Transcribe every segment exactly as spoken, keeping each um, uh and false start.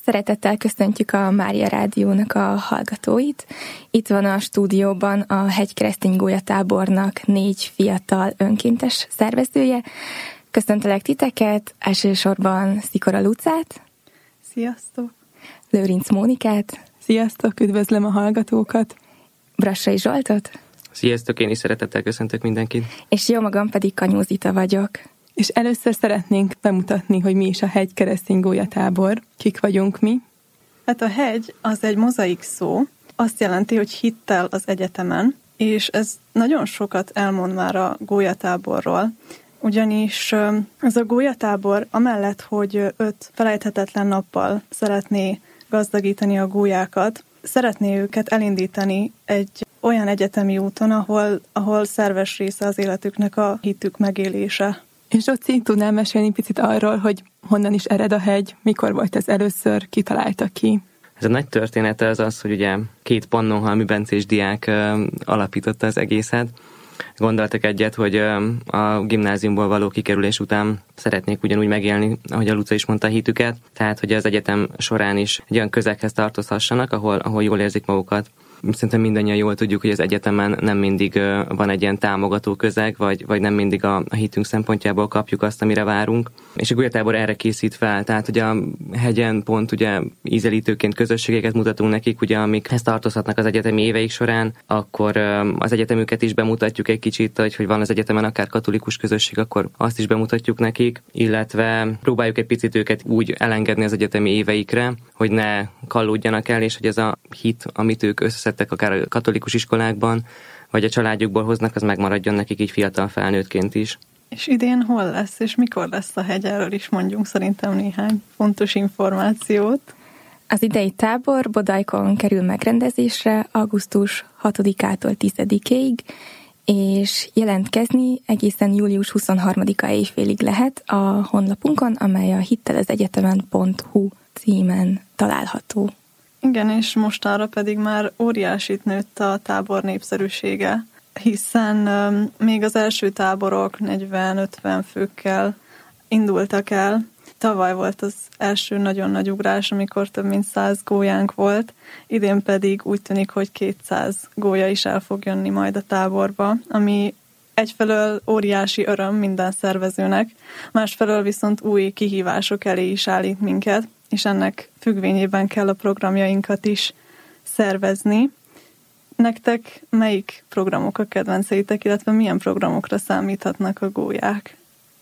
Szeretettel köszöntjük a Mária Rádiónak a hallgatóit. Itt van a stúdióban a Hegykeresztény Gólyatábornak négy fiatal önkéntes szervezője. Köszöntelek titeket, elsősorban Szikora Lucát. Sziasztok! Lőrinc Mónikát. Sziasztok, üdvözlöm a hallgatókat. Brassai Zsoltot. Sziasztok, én is szeretettel köszöntök mindenkit. És jó magam pedig Kanyó Zita vagyok. És először szeretnénk bemutatni, hogy mi is a Hegykeresztény Gólyatábor. Kik vagyunk mi? Hát a hegy az egy mozaik szó, azt jelenti, hogy hittel az egyetemen, és ez nagyon sokat elmond már a gólyatáborról, ugyanis ez a gólyatábor amellett, hogy öt felejthetetlen nappal szeretné gazdagítani a gólyákat, szeretné őket elindítani egy olyan egyetemi úton, ahol, ahol szerves része az életüknek a hitük megélése. És Zsoci, tudnál mesélni picit arról, hogy honnan is ered a hegy, mikor volt ez először, ki találta ki? Ez a nagy története az az, hogy ugye két pannonhalmi bencés diák uh, alapította az egészet. Gondoltak egyet, hogy uh, a gimnáziumból való kikerülés után szeretnék ugyanúgy megélni, ahogy a Luca is mondta, a hitüket, tehát hogy az egyetem során is egy olyan közeghez tartozhassanak, ahol, ahol jól érzik magukat. Szerintem mindannyian jól tudjuk, hogy az egyetemen nem mindig van egy ilyen támogató közeg, vagy, vagy nem mindig a, a hitünk szempontjából kapjuk azt, amire várunk. És a Gólyatábor erre készít fel, tehát hogy a hegyen pont ugye ízelítőként közösségeket mutatunk nekik, ugye amikhez tartozhatnak az egyetemi éveik során, akkor az egyetemüket is bemutatjuk egy kicsit, hogy, hogy van az egyetemen akár katolikus közösség, akkor azt is bemutatjuk nekik, illetve próbáljuk egy picit őket úgy elengedni az egyetemi éveikre, hogy ne kallódjanak el, és hogy ez a hit, amit ők összeszedtek akár a katolikus iskolákban, vagy a családjukból hoznak, az megmaradjon nekik így fiatal felnőttként is. És idén hol lesz, és mikor lesz a hegy? Erről is mondjunk szerintem néhány fontos információt. Az idei tábor Bodajkon kerül megrendezésre augusztus hatodikától tizedikéig, és jelentkezni egészen július huszonharmadika éjfélig lehet a honlapunkon, amely a hittelezegyetemen pont hu címen található. Igen, és mostanra pedig már óriásit nőtt a tábor népszerűsége, hiszen um, még az első táborok negyven-ötven főkkel indultak el. Tavaly volt az első nagyon nagy ugrás, amikor több mint száz gólyánk volt, idén pedig úgy tűnik, hogy kétszáz gólya is el fog jönni majd a táborba, ami egyfelől óriási öröm minden szervezőnek, másfelől viszont új kihívások elé is állít minket, és ennek függvényében kell a programjainkat is szervezni. Nektek melyik programok a kedvenceitek, illetve milyen programokra számíthatnak a gólyák?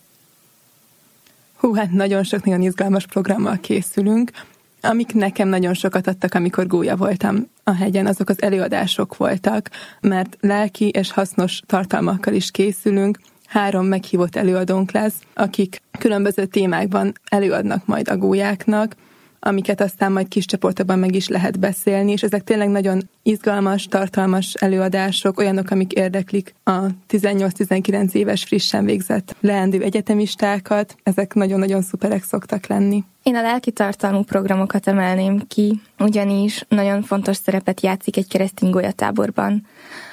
Hú, hát nagyon sok nagyon izgalmas programmal készülünk, amik nekem nagyon sokat adtak, amikor gólya voltam a hegyen, azok az előadások voltak, mert lelki és hasznos tartalmakkal is készülünk. Három meghívott előadónk lesz, akik különböző témákban előadnak majd a gólyáknak, amiket aztán majd kis csoportokban meg is lehet beszélni, és ezek tényleg nagyon izgalmas, tartalmas előadások, olyanok, amik érdeklik a tizennyolc-tizenkilenc éves frissen végzett leendő egyetemistákat, ezek nagyon-nagyon szuperek szoktak lenni. Én a lelki tartalmú programokat emelném ki, ugyanis nagyon fontos szerepet játszik egy keresztény gólyatáborban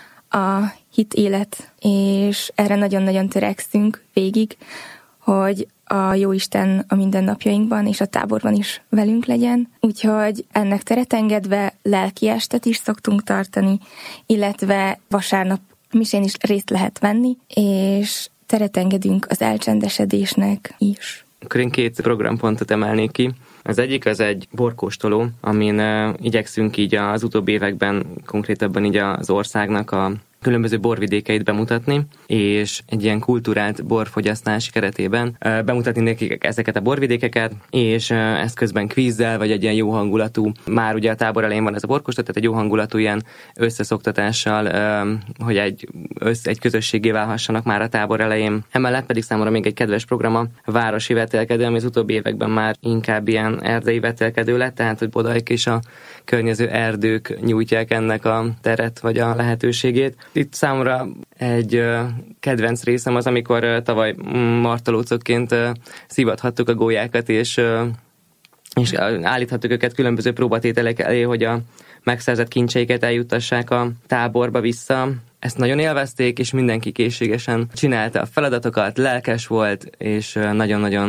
a hit élet, és erre nagyon-nagyon törekszünk végig, hogy a Jóisten a mindennapjainkban és a táborban is velünk legyen. Úgyhogy ennek teret engedve lelki estet is szoktunk tartani, illetve vasárnap misén is részt lehet venni, és teret engedünk az elcsendesedésnek is. Akkor én két programpontot emelnék ki. Az egyik az egy borkóstoló, amin uh, igyekszünk így az utóbbi években, konkrétabban így az országnak a különböző borvidékeit bemutatni, és egy ilyen kulturált borfogyasztás keretében uh, bemutatni nekik ezeket a borvidékeket, és uh, ezt közben kvízzel, vagy egy ilyen jó hangulatú, már ugye a tábor elején van ez a borkóstoló, tehát egy jó hangulatú ilyen összeszoktatással, uh, hogy egy, össze, egy közösségé válhassanak már a tábor elején. Emellett pedig számomra még egy kedves program a városi vetélkedő, ami az utóbbi években már inkább ilyen erdei vetélkedő lett, tehát hogy Bodajk és a környező erdők nyújtják ennek a teret, vagy a lehetőségét. Itt számomra egy uh, kedvenc részem az, amikor uh, tavaly martalócokként uh, szívathattuk a gólyákat, és, uh, és uh, állíthattuk őket különböző próbatételek elé, hogy a megszerzett kincseiket eljuttassák a táborba vissza. Ezt nagyon élvezték, és mindenki készségesen csinálta a feladatokat, lelkes volt, és uh, nagyon-nagyon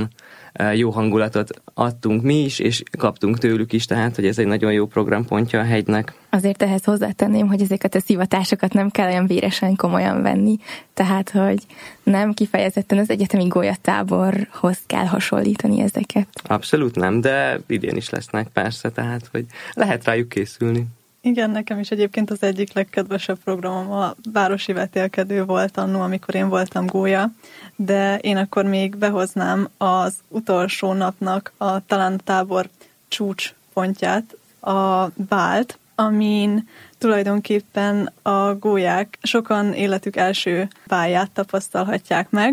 jó hangulatot adtunk mi is, és kaptunk tőlük is, tehát hogy ez egy nagyon jó programpontja a hegynek. Azért ehhez hozzátenném, hogy ezeket a szivatásokat nem kell olyan véresen komolyan venni, tehát hogy nem kifejezetten az egyetemi golyatáborhoz kell hasonlítani ezeket. Abszolút nem, de idén is lesznek persze, tehát hogy lehet rájuk készülni. Igen, nekem is egyébként az egyik legkedvesebb programom a városi vetélkedő volt annó, amikor én voltam gólya, de én akkor még behoznám az utolsó napnak a talán tábor csúcspontját, a Bált, amin tulajdonképpen a gólyák sokan életük első bálját tapasztalhatják meg,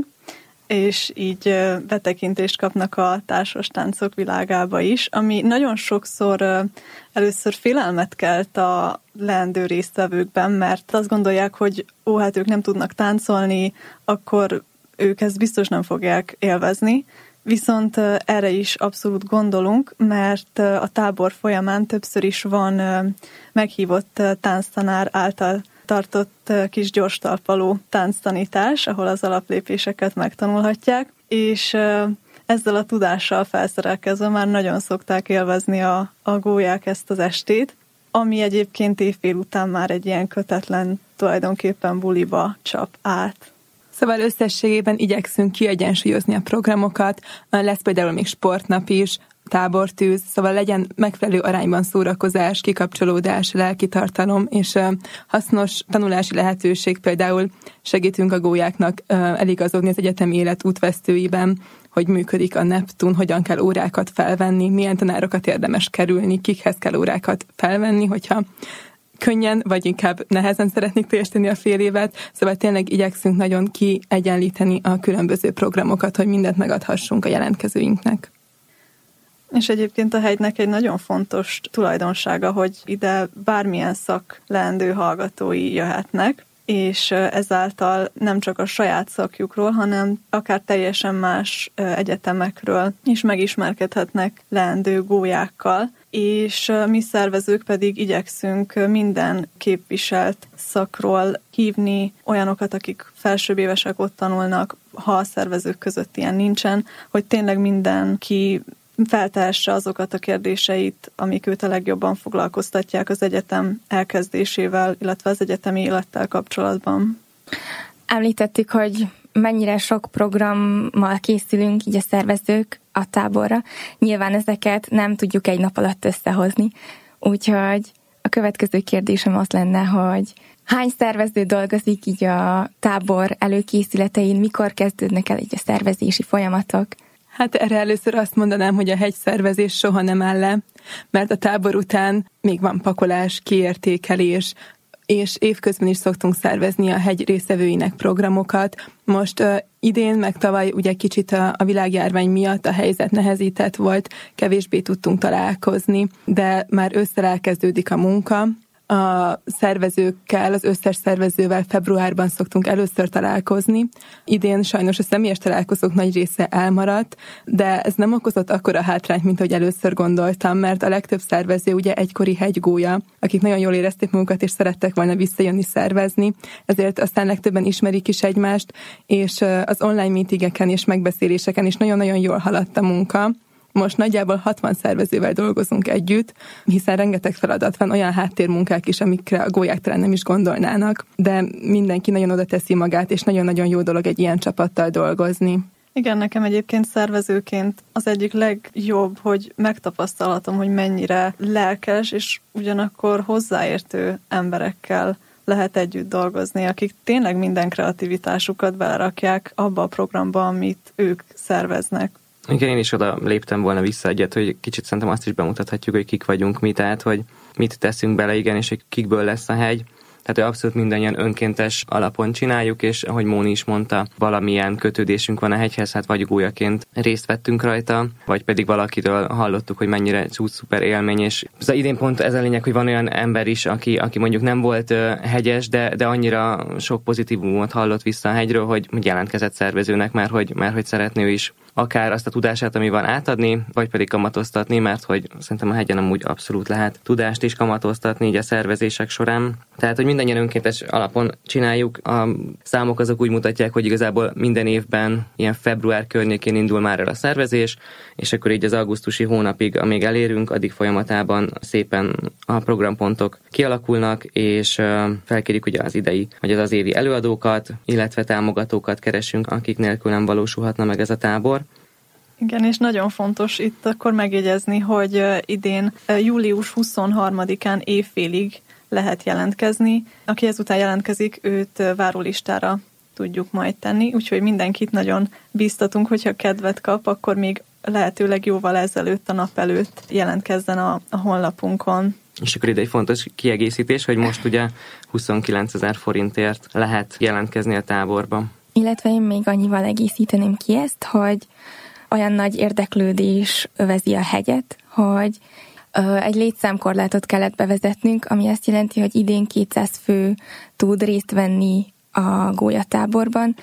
és így betekintést kapnak a társas táncok világába is, ami nagyon sokszor először félelmet kelt a leendő résztvevőkben, mert azt gondolják, hogy ó, hát ők nem tudnak táncolni, akkor ők ezt biztos nem fogják élvezni, viszont erre is abszolút gondolunk, mert a tábor folyamán többször is van meghívott tánctanár által tartott kis gyorstalpaló tánctanítás, ahol az alaplépéseket megtanulhatják, és ezzel a tudással felszerelkezve már nagyon szokták élvezni a, a gólyák ezt az estét, ami egyébként évfél után már egy ilyen kötetlen, tulajdonképpen buliba csap át. Szóval összességében igyekszünk kiegyensúlyozni a programokat, lesz például még sportnap is, tábortűz, szóval legyen megfelelő arányban szórakozás, kikapcsolódás, lelki tartalom, és hasznos tanulási lehetőség, például segítünk a gólyáknak eligazodni az egyetemi élet útvesztőiben, hogy működik a Neptun, hogyan kell órákat felvenni, milyen tanárokat érdemes kerülni, kikhez kell órákat felvenni, hogyha könnyen, vagy inkább nehezen szeretnék teljesíteni a fél évet, szóval tényleg igyekszünk nagyon kiegyenlíteni a különböző programokat, hogy mindent megadhassunk a jelentkezőinknek. És egyébként a hegynek egy nagyon fontos tulajdonsága, hogy ide bármilyen szak leendő hallgatói jöhetnek, és ezáltal nem csak a saját szakjukról, hanem akár teljesen más egyetemekről is megismerkedhetnek leendő gólyákkal, és mi szervezők pedig igyekszünk minden képviselt szakról hívni olyanokat, akik felsőbb évesek ott tanulnak, ha a szervezők között ilyen nincsen, hogy tényleg mindenki feltehesse azokat a kérdéseit, amik őt a legjobban foglalkoztatják az egyetem elkezdésével, illetve az egyetemi élettel kapcsolatban. Említettük, hogy mennyire sok programmal készülünk így a szervezők a táborra. Nyilván ezeket nem tudjuk egy nap alatt összehozni, úgyhogy a következő kérdésem az lenne, hogy hány szervező dolgozik így a tábor előkészületein, mikor kezdődnek el így a szervezési folyamatok? Hát erre először azt mondanám, hogy a hegyszervezés soha nem áll le, mert a tábor után még van pakolás, kiértékelés, és évközben is szoktunk szervezni a hegy résztvevőinek programokat. Most uh, idén, meg tavaly ugye kicsit a, a világjárvány miatt a helyzet nehezített volt, kevésbé tudtunk találkozni, de már ősszel elkezdődik a munka. A szervezőkkel, az összes szervezővel februárban szoktunk először találkozni. Idén sajnos a személyes találkozók nagy része elmaradt, de ez nem okozott akkora hátrányt, mint ahogy először gondoltam, mert a legtöbb szervező ugye egykori hegygólya, akik nagyon jól érezték magukat és szerettek volna visszajönni szervezni, ezért aztán legtöbben ismerik is egymást, és az online meetingeken és megbeszéléseken is nagyon-nagyon jól haladt a munka. Most nagyjából hatvan szervezővel dolgozunk együtt, hiszen rengeteg feladat van, olyan háttérmunkák is, amikre a gólyák talán nem is gondolnának, de mindenki nagyon oda teszi magát, és nagyon-nagyon jó dolog egy ilyen csapattal dolgozni. Igen, nekem egyébként szervezőként az egyik legjobb, hogy megtapasztalhatom, hogy mennyire lelkes, és ugyanakkor hozzáértő emberekkel lehet együtt dolgozni, akik tényleg minden kreativitásukat belerakják abba a programba, amit ők szerveznek. Igen, én is oda léptem volna vissza egyet, hogy kicsit szerintem azt is bemutathatjuk, hogy kik vagyunk mi, tehát hogy mit teszünk bele, igen, és hogy kikből lesz a hegy. Tehát, hogy abszolút mindannyian önkéntes alapon csináljuk, és ahogy Móni is mondta, valamilyen kötődésünk van a hegyhez, hát vagy gólyaként részt vettünk rajta, vagy pedig valakitől hallottuk, hogy mennyire csúcs szuper élmény, és az idén pont ez a lényeg, hogy van olyan ember is, aki, aki mondjuk nem volt hegyes, de, de annyira sok pozitívumot hallott vissza a hegyről, hogy jelentkezett szervezőnek, mert hogy, mert hogy szeretné ő is akár azt a tudását, ami van, átadni, vagy pedig kamatoztatni, mert hogy szerintem a hegyen amúgy abszolút lehet tudást is kamatoztatni így a szervezések során. Tehát, hogy mindannyian önkéntes alapon csináljuk. A számok azok úgy mutatják, hogy igazából minden évben ilyen február környékén indul már el a szervezés, és akkor így az augusztusi hónapig, amíg elérünk, addig folyamatában szépen a programpontok kialakulnak, és felkérjük ugye az idei, vagy az az évi előadókat, illetve támogatókat keresünk, akik nélkül nem valósulhatna meg ez a tábor. Igen, és nagyon fontos itt akkor megjegyezni, hogy idén július huszonharmadikán évfélig lehet jelentkezni. Aki ezután jelentkezik, őt várólistára tudjuk majd tenni, úgyhogy mindenkit nagyon bíztatunk, hogyha kedvet kap, akkor még lehetőleg jóval ezelőtt, a nap előtt jelentkezzen a, a honlapunkon. És akkor ide egy fontos kiegészítés, hogy most ugye huszonkilencezer forintért lehet jelentkezni a táborba. Illetve én még annyival egészíteném ki ezt, hogy olyan nagy érdeklődés övezi a hegyet, hogy egy létszámkorlátot kellett bevezetnünk, ami azt jelenti, hogy idén kétszáz fő tud részt venni a gólyatáborban,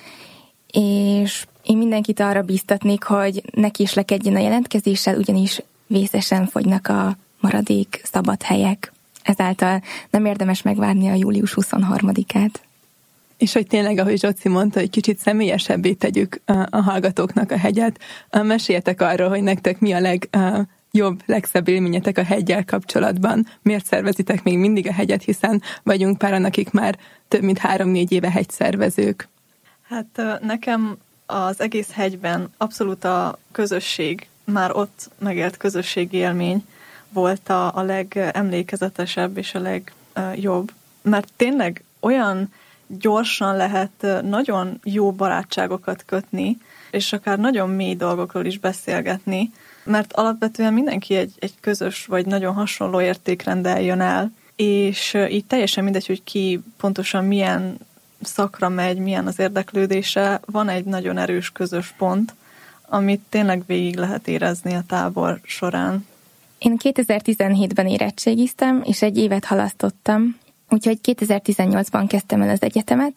és én mindenkit arra bíztatnék, hogy ne késlekedjen a jelentkezéssel, ugyanis vészesen fogynak a maradék szabad helyek. Ezáltal nem érdemes megvárni a július huszonharmadikát. És hogy tényleg, ahogy Zsoci mondta, hogy kicsit személyesebbé tegyük a hallgatóknak a hegyet. Meséljetek arról, hogy nektek mi a legjobb, legszebb élményetek a heggyel kapcsolatban. Miért szervezitek még mindig a hegyet, hiszen vagyunk páran, akik már több mint három-négy éve hegyszervezők. Hát nekem az egész hegyben abszolút a közösség, már ott megélt közösségi élmény volt a, a legemlékezetesebb és a legjobb. Mert tényleg olyan gyorsan lehet nagyon jó barátságokat kötni, és akár nagyon mély dolgokról is beszélgetni, mert alapvetően mindenki egy, egy közös vagy nagyon hasonló értékrendel jön el, és így teljesen mindegy, hogy ki pontosan milyen szakra megy, milyen az érdeklődése, van egy nagyon erős közös pont, amit tényleg végig lehet érezni a tábor során. Én kétezer-tizenhétben érettségiztem, és egy évet halasztottam, úgyhogy kétezer-tizennyolcban kezdtem el az egyetemet,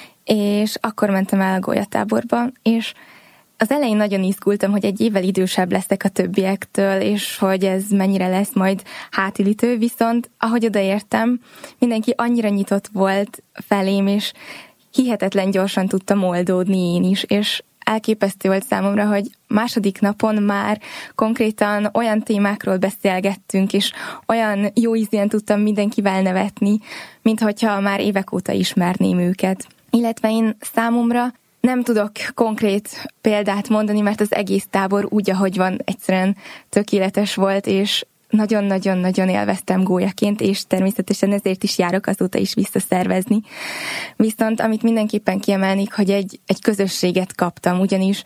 és akkor mentem el a gólyatáborba, és az elején nagyon izgultam, hogy egy évvel idősebb leszek a többiektől, és hogy ez mennyire lesz majd hátulütő, viszont ahogy odaértem, mindenki annyira nyitott volt felém, és hihetetlen gyorsan tudtam oldódni én is, és elképesztő volt számomra, hogy második napon már konkrétan olyan témákról beszélgettünk, és olyan jó ízűen tudtam mindenkivel nevetni, mint hogyha már évek óta ismerném őket. Illetve én számomra nem tudok konkrét példát mondani, mert az egész tábor úgy, ahogy van, egyszerűen tökéletes volt, és nagyon-nagyon-nagyon élveztem gólyaként, és természetesen ezért is járok azóta is visszaszervezni. Viszont amit mindenképpen kiemelnék, hogy egy, egy közösséget kaptam, ugyanis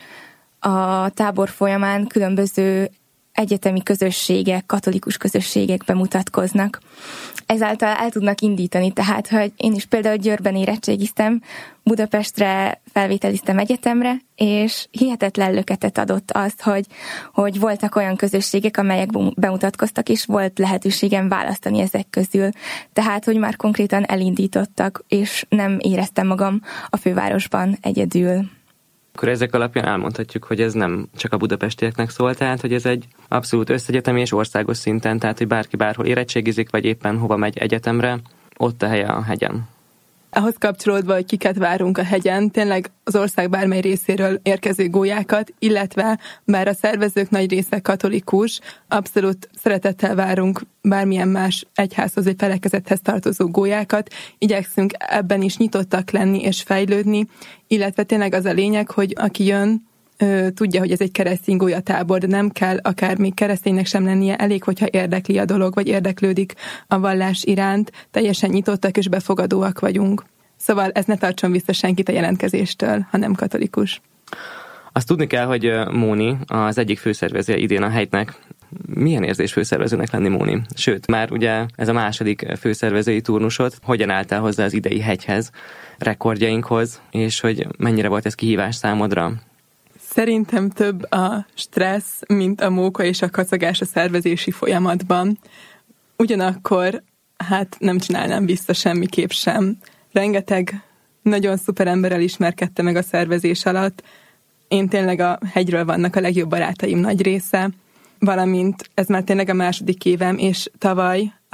a tábor folyamán különböző egyetemi közösségek, katolikus közösségek bemutatkoznak. Ezáltal el tudnak indítani, tehát, hogy én is például Győrben érettségiztem, Budapestre felvételiztem egyetemre, és hihetetlen löketet adott azt, hogy, hogy voltak olyan közösségek, amelyek bemutatkoztak, és volt lehetőségem választani ezek közül. Tehát, hogy már konkrétan elindítottak, és nem éreztem magam a fővárosban egyedül. Akkor ezek alapján elmondhatjuk, hogy ez nem csak a budapestieknek szól, tehát hogy ez egy abszolút összegyetemi és országos szinten, tehát hogy bárki bárhol érettségizik, vagy éppen hova megy egyetemre, ott a helye a hegyen. Ahhoz kapcsolódva, hogy kiket várunk a hegyen, tényleg az ország bármely részéről érkező gólyákat, illetve bár a szervezők nagy része katolikus, abszolút szeretettel várunk bármilyen más egyházhoz vagy felekezethez tartozó gólyákat, igyekszünk ebben is nyitottak lenni és fejlődni, illetve tényleg az a lényeg, hogy aki jön, Ö, tudja, hogy ez egy keresztény gólyatábor, de nem kell akár még kereszténynek sem lennie, elég, hogyha érdekli a dolog, vagy érdeklődik a vallás iránt, teljesen nyitottak és befogadóak vagyunk. Szóval ez ne tartson vissza senkit a jelentkezéstől, ha nem katolikus. Azt tudni kell, hogy Móni az egyik főszervezője idén a hegynek. Milyen érzés főszervezőnek lenni, Móni? Sőt, már ugye ez a második főszervezői turnusod. Hogyan álltál hozzá az idei hegyhez, rekordjainkhoz, és hogy mennyire volt ez kihívás számodra? Szerintem több a stressz, mint a móka és a kacagás a szervezési folyamatban. Ugyanakkor, hát nem csinálnám vissza semmiképp sem. Rengeteg nagyon szuper emberrel ismerkedtem meg a szervezés alatt. Én tényleg a hegyről vannak a legjobb barátaim nagy része, valamint ez már tényleg a második évem, és tavaly a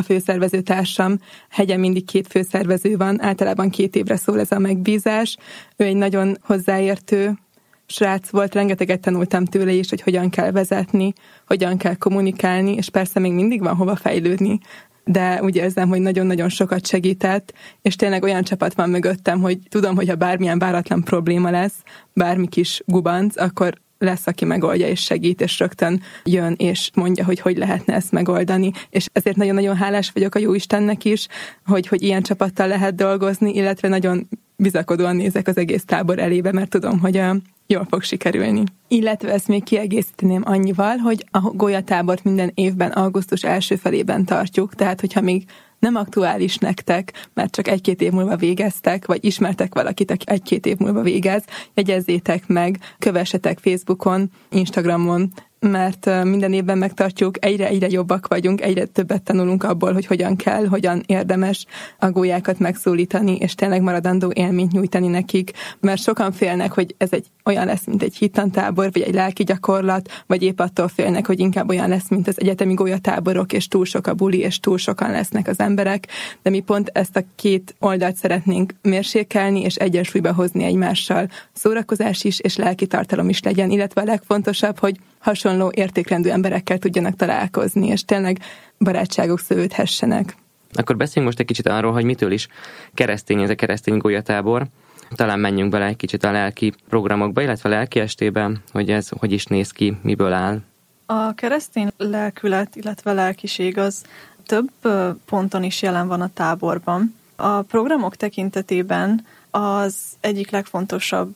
a főszervező társam. Hegyen mindig két főszervező van, általában két évre szól ez a megbízás. Ő egy nagyon hozzáértő srác volt, rengeteget tanultam tőle is, hogy hogyan kell vezetni, hogyan kell kommunikálni, és persze még mindig van hova fejlődni, de úgy érzem, hogy nagyon-nagyon sokat segített, és tényleg olyan csapat van mögöttem, hogy tudom, hogy ha bármilyen váratlan probléma lesz, bármi kis gubanc, akkor lesz, aki megoldja és segít, és rögtön jön és mondja, hogy hogy lehetne ezt megoldani. És ezért nagyon-nagyon hálás vagyok a Jóistennek is, hogy, hogy ilyen csapattal lehet dolgozni, illetve nagyon bizakodóan nézek az egész tábor elébe, mert tudom, hogy a jól fog sikerülni. Illetve ezt még kiegészíteném annyival, hogy a golyatábort minden évben augusztus első felében tartjuk, tehát hogyha még nem aktuális nektek, mert csak egy-két év múlva végeztek, vagy ismertek valakit, aki egy-két év múlva végez, jegyezzétek meg, kövessetek Facebookon, Instagramon, mert minden évben megtartjuk, egyre-egyre jobbak vagyunk, egyre többet tanulunk abból, hogy hogyan kell, hogyan érdemes a gólyákat megszólítani, és tényleg maradandó élményt nyújtani nekik, mert sokan félnek, hogy ez egy olyan lesz, mint egy hittantábor, vagy egy lelki gyakorlat, vagy épp attól félnek, hogy inkább olyan lesz, mint az egyetemi gólyatáborok, és túl sok a buli, és túl sokan lesznek az emberek, de mi pont ezt a két oldalt szeretnénk mérsékelni, és egyensúlyba hozni egymással. Szórakozás is, és lelki tartalom is legyen, illetve a legfontosabb, hogy hasonló értékrendű emberekkel tudjanak találkozni, és tényleg barátságok szövődhessenek. Akkor beszéljünk most egy kicsit arról, hogy mitől is keresztény ez a keresztény gólyatábor. Talán menjünk bele egy kicsit a lelki programokba, illetve a lelki estében, hogy ez hogy is néz ki, miből áll. A keresztény lelkület, illetve lelkiség az több ponton is jelen van a táborban. A programok tekintetében az egyik legfontosabb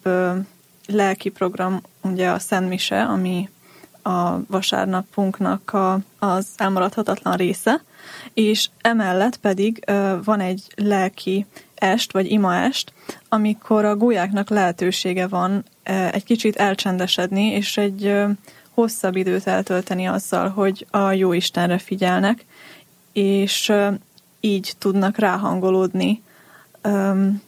lelki program ugye a Szent Mise, ami a vasárnapunknak a, az elmaradhatatlan része, és emellett pedig uh, van egy lelki est, vagy imaest, amikor a gólyáknak lehetősége van uh, egy kicsit elcsendesedni, és egy uh, hosszabb időt eltölteni azzal, hogy a Jóistenre figyelnek, és uh, így tudnak ráhangolódni um,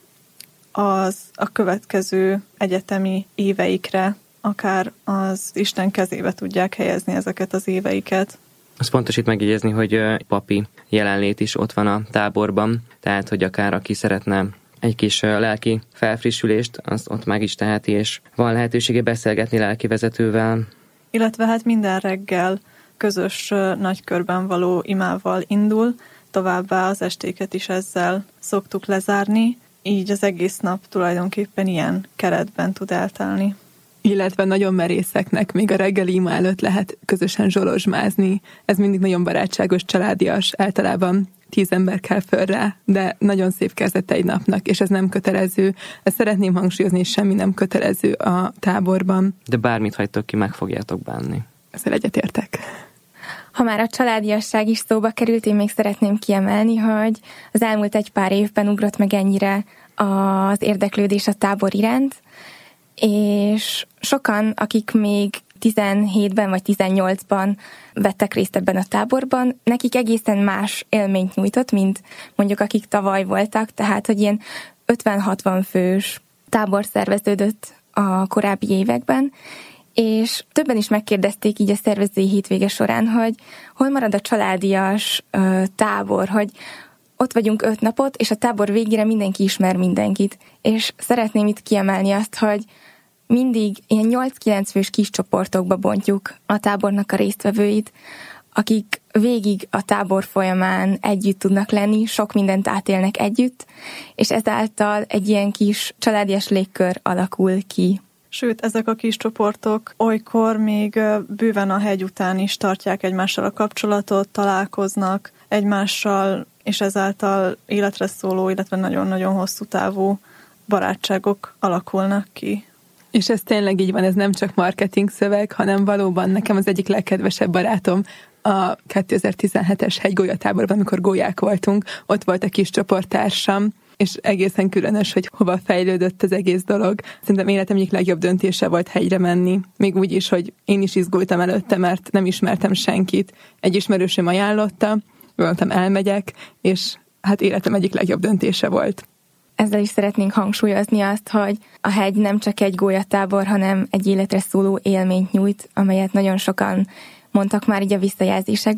az a következő egyetemi éveikre, akár az Isten kezébe tudják helyezni ezeket az éveiket. Az fontos itt megjegyezni, hogy papi jelenlét is ott van a táborban, tehát hogy akár aki szeretne egy kis lelki felfrissülést, azt ott meg is teheti, és van lehetősége beszélgetni lelki vezetővel. Illetve hát minden reggel közös nagykörben való imával indul, továbbá az estéket is ezzel szoktuk lezárni, így az egész nap tulajdonképpen ilyen keretben tud eltelni. Illetve nagyon merészeknek még a reggeli ima előtt lehet közösen zsolozsmázni. Ez mindig nagyon barátságos, családias, általában tíz ember kell föl rá, de nagyon szép kezdete egy napnak, és ez nem kötelező. Ezt szeretném hangsúlyozni, és semmi nem kötelező a táborban. De bármit hagytok ki, meg fogjátok bánni. Ezzel egyetértek. Ha már a családiasság is szóba került, én még szeretném kiemelni, hogy az elmúlt egy pár évben ugrott meg ennyire az érdeklődés a tábor iránt, és sokan, akik még tizenhétben vagy tizennyolcban vettek részt ebben a táborban, nekik egészen más élményt nyújtott, mint mondjuk akik tavaly voltak, tehát hogy ilyen ötven-hatvan fős tábor szerveződött a korábbi években, és többen is megkérdezték így a szervezői hétvége során, hogy hol marad a családias ö, tábor, hogy ott vagyunk öt napot, és a tábor végére mindenki ismer mindenkit. És szeretném itt kiemelni azt, hogy mindig ilyen nyolc-kilenc fős kis csoportokba bontjuk a tábornak a résztvevőit, akik végig a tábor folyamán együtt tudnak lenni, sok mindent átélnek együtt, és ezáltal egy ilyen kis családias légkör alakul ki. Sőt, ezek a kis csoportok olykor még bőven a hegy után is tartják egymással a kapcsolatot, találkoznak egymással, és ezáltal életre szóló, illetve nagyon-nagyon hosszú távú barátságok alakulnak ki. És ez tényleg így van, ez nem csak marketing szöveg, hanem valóban nekem az egyik legkedvesebb barátom a kétezer-tizenhetes hegygólyatáborban, amikor gólyák voltunk, ott volt a kis csoporttársam, és egészen különös, hogy hova fejlődött az egész dolog. Szerintem életem egyik legjobb döntése volt hegyre menni. Még úgy is, hogy én is izgultam előtte, mert nem ismertem senkit. Egy ismerősöm ajánlotta, gondoltam elmegyek, és hát életem egyik legjobb döntése volt. Ezzel is szeretnénk hangsúlyozni azt, hogy a hegy nem csak egy gólyatábor, hanem egy életre szóló élményt nyújt, amelyet nagyon sokan mondtak már így a visszajelzésekből,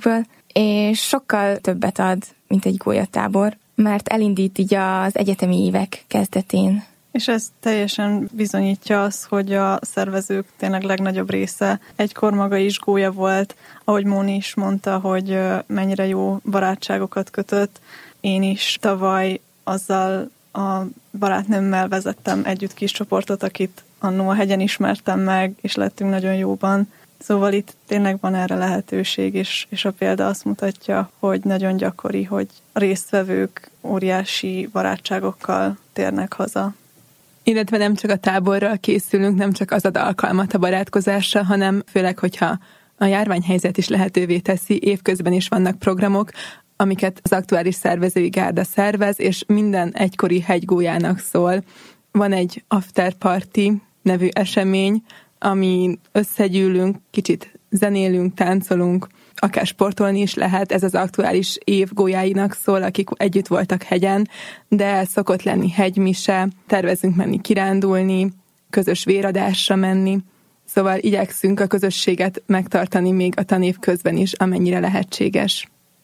és sokkal többet ad, mint egy gólyatábor, mert elindít így az egyetemi évek kezdetén. És ez teljesen bizonyítja azt, hogy a szervezők tényleg legnagyobb része egykor maga is gólya volt, ahogy Móni is mondta, hogy mennyire jó barátságokat kötött. Én is tavaly azzal a barátnőmmel vezettem együtt kis csoportot, akit annó a hegyen ismertem meg, és lettünk nagyon jóban. Szóval itt tényleg van erre lehetőség, és, és a példa azt mutatja, hogy nagyon gyakori, hogy a résztvevők óriási barátságokkal térnek haza. Illetve nem csak a táborral készülünk, nem csak az ad alkalmat a barátkozásra, hanem főleg, hogyha a járványhelyzet is lehetővé teszi, évközben is vannak programok, amiket az aktuális szervezői gárda szervez, és minden egykori hegygólyának szól. Van egy after party nevű esemény, ami összegyűlünk, kicsit zenélünk, táncolunk, akár sportolni is lehet, ez az aktuális év gólyáinak szól, akik együtt voltak hegyen, de szokott lenni hegymise, tervezünk menni kirándulni, közös véradásra menni, szóval igyekszünk a közösséget megtartani még a tanév közben is, amennyire lehetséges.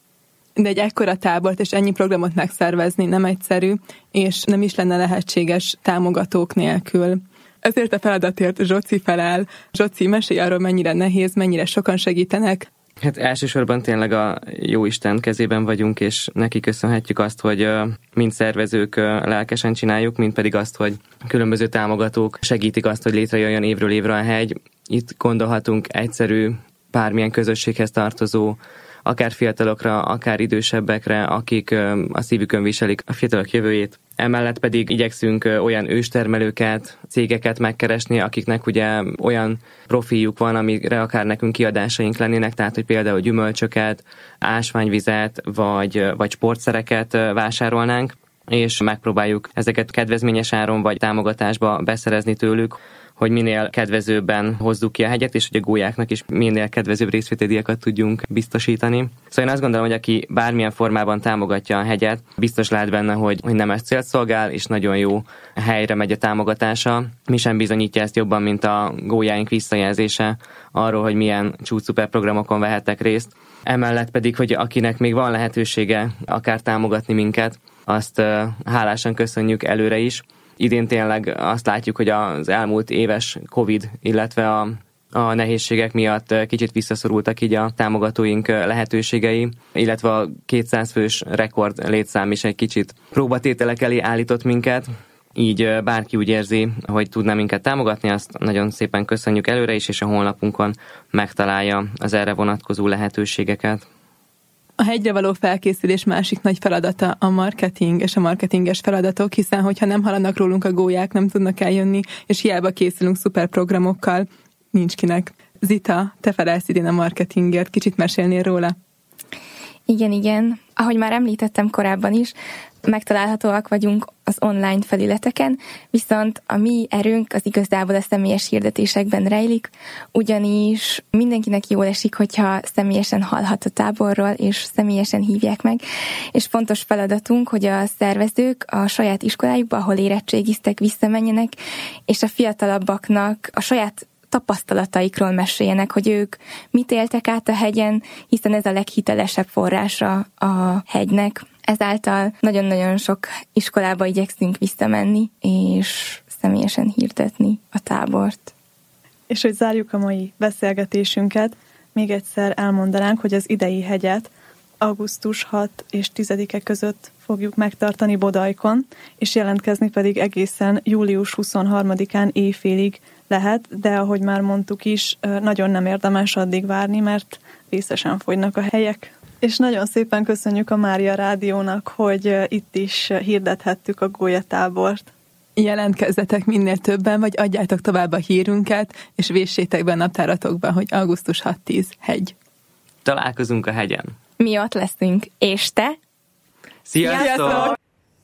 De egy ekkora tábort és ennyi programot megszervezni nem egyszerű, és nem is lenne lehetséges támogatók nélkül. Ezért a feladatért Zsoci feláll. Zsoci, mesélj arról, mennyire nehéz, mennyire sokan segítenek. Hát elsősorban tényleg a Jóisten kezében vagyunk, és neki köszönhetjük azt, hogy mind szervezők lelkesen csináljuk, mind pedig azt, hogy különböző támogatók segítik azt, hogy létrejöjjön évről évre a hegy. Itt gondolhatunk egyszerű, bármilyen közösséghez tartozó, akár fiatalokra, akár idősebbekre, akik a szívükön viselik a fiatalok jövőjét. Emellett pedig igyekszünk olyan őstermelőket, cégeket megkeresni, akiknek ugye olyan profiljuk van, amire akár nekünk kiadásaink lennének, tehát hogy például gyümölcsöket, ásványvizet vagy, vagy sportszereket vásárolnánk, és megpróbáljuk ezeket kedvezményes áron vagy támogatásba beszerezni tőlük, hogy minél kedvezőbben hozzuk ki a hegyet, és hogy a gólyáknak is minél kedvezőbb részvételdíjakat tudjunk biztosítani. Szóval én azt gondolom, hogy aki bármilyen formában támogatja a hegyet, biztos lát benne, hogy, hogy nemes célt szolgál, és nagyon jó helyre megy a támogatása. Mi sem bizonyítja ezt jobban, mint a gólyáink visszajelzése arról, hogy milyen csúcsszuper programokon vehettek részt. Emellett pedig, hogy akinek még van lehetősége akár támogatni minket, azt hálásan köszönjük előre is. Idén tényleg azt látjuk, hogy az elmúlt éves Covid, illetve a, a nehézségek miatt kicsit visszaszorultak így a támogatóink lehetőségei, illetve a kétszáz fős rekord létszám is egy kicsit próbatételek elé állított minket. Így bárki úgy érzi, hogy tudná minket támogatni, azt nagyon szépen köszönjük előre is, és a honlapunkon megtalálja az erre vonatkozó lehetőségeket. A hegyre való felkészülés másik nagy feladata a marketing és a marketinges feladatok, hiszen hogyha nem hallanak rólunk a gólyák, nem tudnak eljönni, és hiába készülünk szuper programokkal, nincs kinek. Zita, te felelsz idén a marketingért, kicsit mesélnél róla? Igen, igen. Ahogy már említettem korábban is, megtalálhatóak vagyunk az online felületeken, viszont a mi erőnk az igazából a személyes hirdetésekben rejlik, ugyanis mindenkinek jól esik, hogyha személyesen hallhat a táborról, és személyesen hívják meg, és fontos feladatunk, hogy a szervezők a saját iskolájukba, ahol érettségiztek, visszamenjenek, és a fiatalabbaknak a saját tapasztalataikról meséljenek, hogy ők mit éltek át a hegyen, hiszen ez a leghitelesebb forrása a hegynek. Ezáltal nagyon-nagyon sok iskolába igyekszünk visszamenni, és személyesen hirdetni a tábort. És hogy zárjuk a mai beszélgetésünket, még egyszer elmondanánk, hogy az idei hegyet augusztus hatodika és tizedike között fogjuk megtartani Bodajkon, és jelentkezni pedig egészen július huszonharmadikán éjfélig lehet, de ahogy már mondtuk is, nagyon nem érdemes addig várni, mert vészesen fogynak a helyek. És nagyon szépen köszönjük a Mária Rádiónak, hogy itt is hirdethettük a gólyatábort. Jelentkezzetek minél többen, vagy adjátok tovább a hírünket, és véssétek be a naptáratokba, hogy augusztus hatodika-tíz hegy. Találkozunk a hegyen. Mi ott leszünk. És te? Sziasztok! Sziasztok!